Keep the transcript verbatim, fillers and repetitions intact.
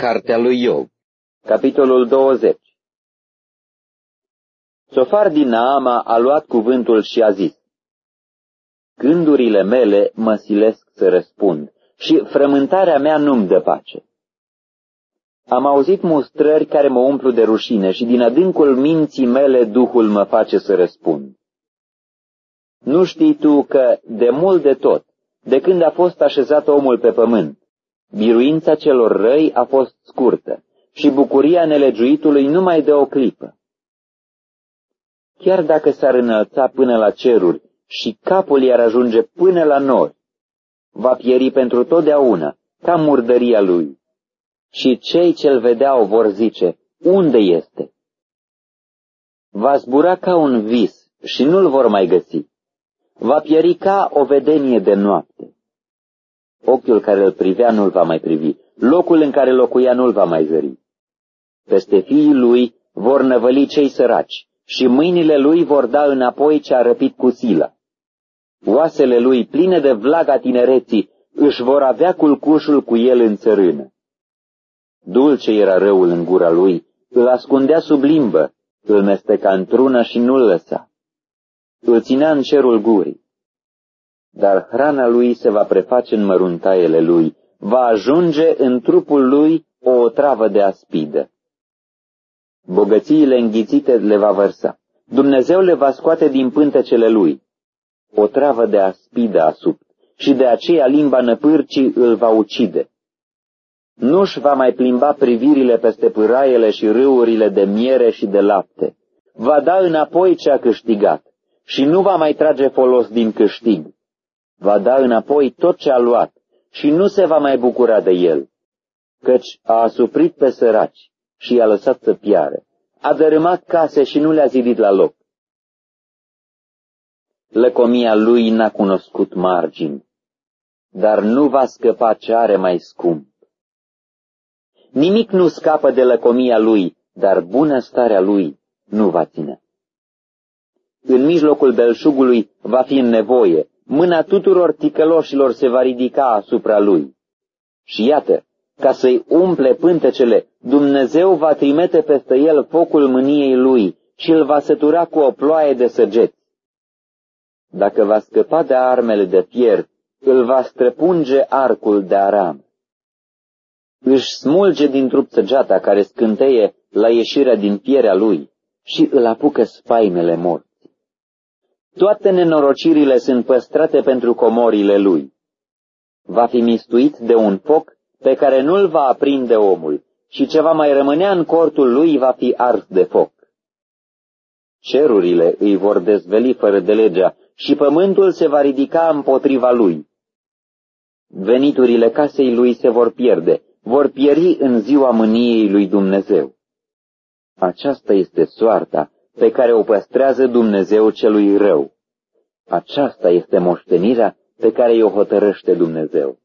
Cartea lui Iov, capitolul douăzeci. Sofar din Naama a luat cuvântul și a zis: Gândurile mele mă silesc să răspund și frământarea mea nu-mi dă pace. Am auzit mustrări care mă umplu de rușine și din adâncul minții mele Duhul mă face să răspund. Nu știi tu că, de mult de tot, de când a fost așezat omul pe pământ, biruința celor răi a fost scurtă și bucuria nelegiuitului nu mai dă o clipă? Chiar dacă s-ar înălța până la ceruri și capul i-ar ajunge până la nori, va pieri pentru totdeauna, ca murdăria lui. Și cei ce-l vedeau vor zice: unde este? Va zbura ca un vis și nu-l vor mai găsi. Va pieri ca o vedenie de noapte. Ochiul care îl privea nu-l va mai privi, locul în care locuia nu-l va mai zări. Peste fiii lui vor năvăli cei săraci și mâinile lui vor da înapoi ce a răpit cu sila. Oasele lui, pline de vlaga tinereții, își vor avea culcușul cu el în țărână. Dulce era răul în gura lui, îl ascundea sub limbă, îl mesteca într-una și nu-l lăsa. Îl ținea în cerul gurii. Dar hrana lui se va preface în măruntaiele lui, va ajunge în trupul lui o otravă de aspidă. Bogățiile înghițite le va vărsa, Dumnezeu le va scoate din pântecele lui. O travă de aspidă asupt și de aceea limba năpârcii îl va ucide. Nu-și va mai plimba privirile peste pâraiele și râurile de miere și de lapte. Va da înapoi ce a câștigat și nu va mai trage folos din câștig. Va da înapoi tot ce a luat și nu se va mai bucura de el, căci a asuprit pe săraci și i-a lăsat să piară. A dărâmat case și nu le-a zidit la loc. Lăcomia lui n-a cunoscut margini, dar nu va scăpa ce are mai scump. Nimic nu scapă de lăcomia lui, dar bunăstarea lui nu va ține. În mijlocul belșugului va fi în nevoie, mâna tuturor ticăloșilor se va ridica asupra lui. Și iată, ca să-i umple pântecele, Dumnezeu va trimite peste el focul mâniei lui și îl va sătura cu o ploaie de săgeți. Dacă va scăpa de armele de fier, îl va străpunge arcul de aram. Își smulge din trup săgeata care scânteie la ieșirea din fierea lui și îl apucă spaimele morții. Toate nenorocirile sunt păstrate pentru comorile lui. Va fi mistuit de un foc pe care nu-l va aprinde omul și ce va mai rămânea în cortul lui va fi ars de foc. Cerurile îi vor dezveli fără de legea și pământul se va ridica împotriva lui. Veniturile casei lui se vor pierde, vor pieri în ziua mâniei lui Dumnezeu. Aceasta este soarta pe care o păstrează Dumnezeu celui rău. Aceasta este moștenirea pe care i-o hotărăște Dumnezeu.